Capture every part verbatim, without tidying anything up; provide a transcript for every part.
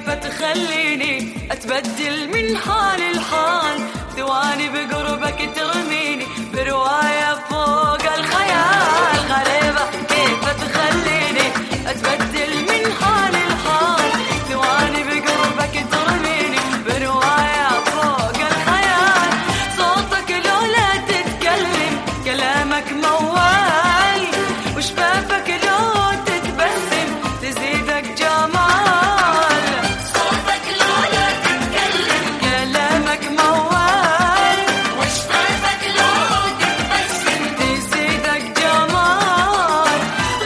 كيف تخليني أتبدل من حال لحال، ثواني بقربك ترميني برواية فوق الخيال. غريبة كيف تخليني أتبدل من حال لحال، ثواني بقربك ترميني برواية فوق الخيال. صوتك لولا تتكلم كلامك موال، وشفافك لو تتبسم تزيدك جمال. صوتك لولا تتكلم كلامك موال، وشفافك لو تتبسم تزيدك جمال.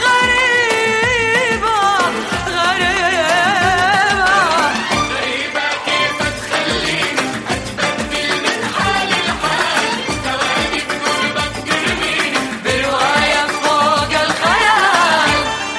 غريبة غريبة غريبة كيف تخليني أتبدل من حال لحال، ثواني بقربك ترميني برواية فوق الخيال.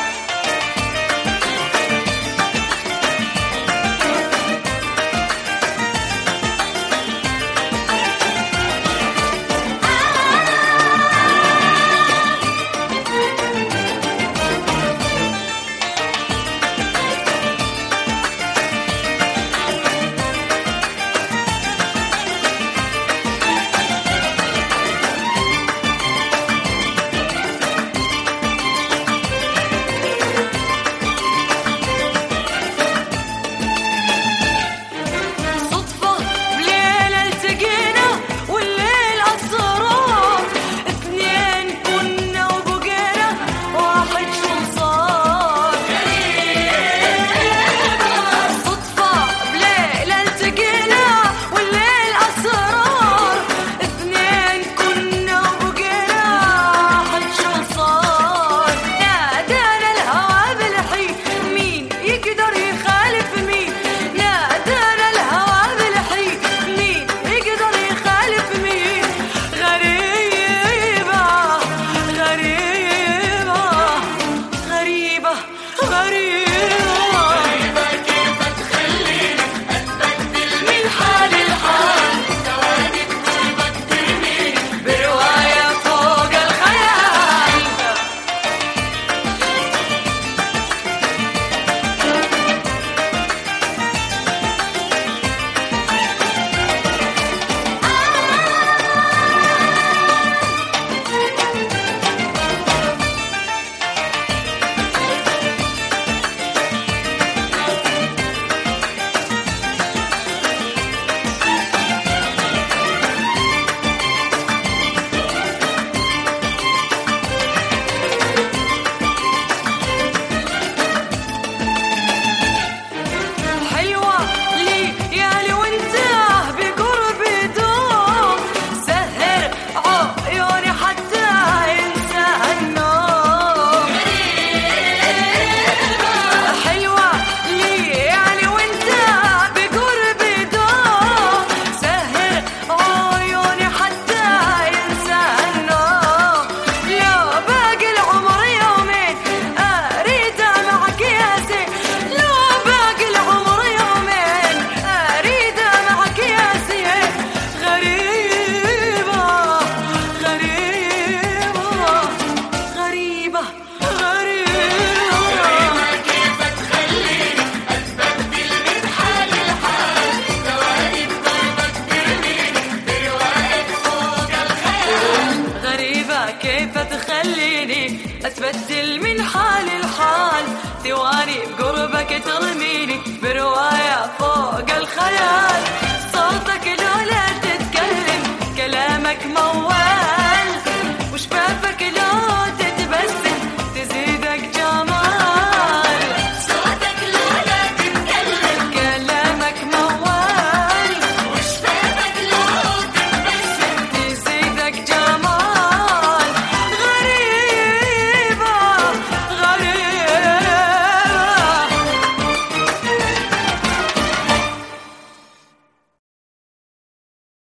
صدفة بليلة التقينا والليل أسرار، اثنين كنا وبقينا واحد شو صار. صدفة بليلة التقينا والليل أسرار، اثنين كنا وبقينا واحد شو صار. نادانا الهوى بالحين مين يقدر يخالف مين، نادانا الهوى بالحين مين يقدر يخالف مين. غريبة غريبة غريبة غريبة غريبة كيف تخليني أتبدل من حال لحال، ثواني بقربك ترميني برواية فوق الخيال. حلوة لي يالي وانت بقربي دوم، سهر عيوني حتى ينسى النوم. حلوة لي يالي وانت بقربي دوم، سهر عيوني حتى ينسى النوم. لو باقي العمر يومين أريد معك يا زين، لو باقي العمر يومين أريد معك يا زين. غريبة غريبة غريبة غريبة كيف تخليني أتبدل من حال لحال، ثواني بقربك ترميني برواية فوق الخيال. غريبة كيف تخليني أتبدل من حال لحال، ثواني بقربك ترميني برواية فوق الخيال.